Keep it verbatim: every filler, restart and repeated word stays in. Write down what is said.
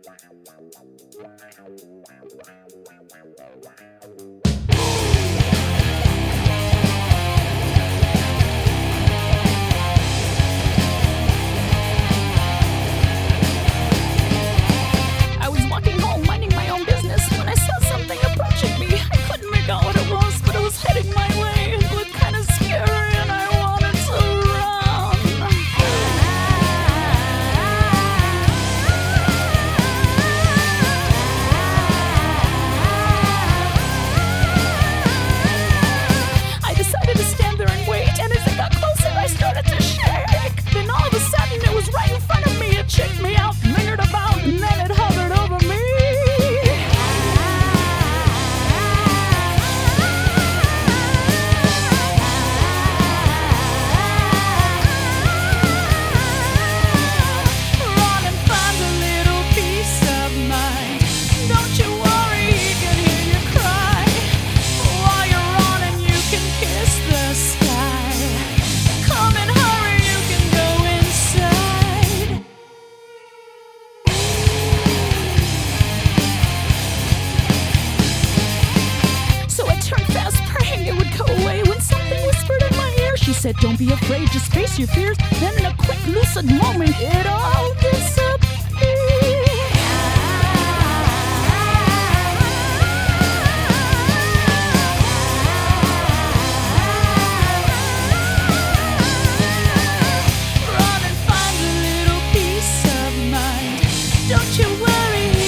I was walking home, minding my own business, when I saw something approaching me. I couldn't make out what it was, but it was heading my way. It looked kind of scary, and I wanted to run. I decided to stand there and wait, and as it got closer, I started to shake. Then all of a sudden, it was right in front of me. It checked me out, lingered about, and then it hovered over me. Run and find a little peace of mind. Don't you worry, he can hear you cry. While you're running, you can kiss the sky. Come and hurry, you can go inside. So I turned fast, praying it would go away, when something whispered in my ear. She said, don't be afraid, just face your fears. Then in a quick, lucid moment, it all disappeared. Run and find a little peace of mind. Don't you worry,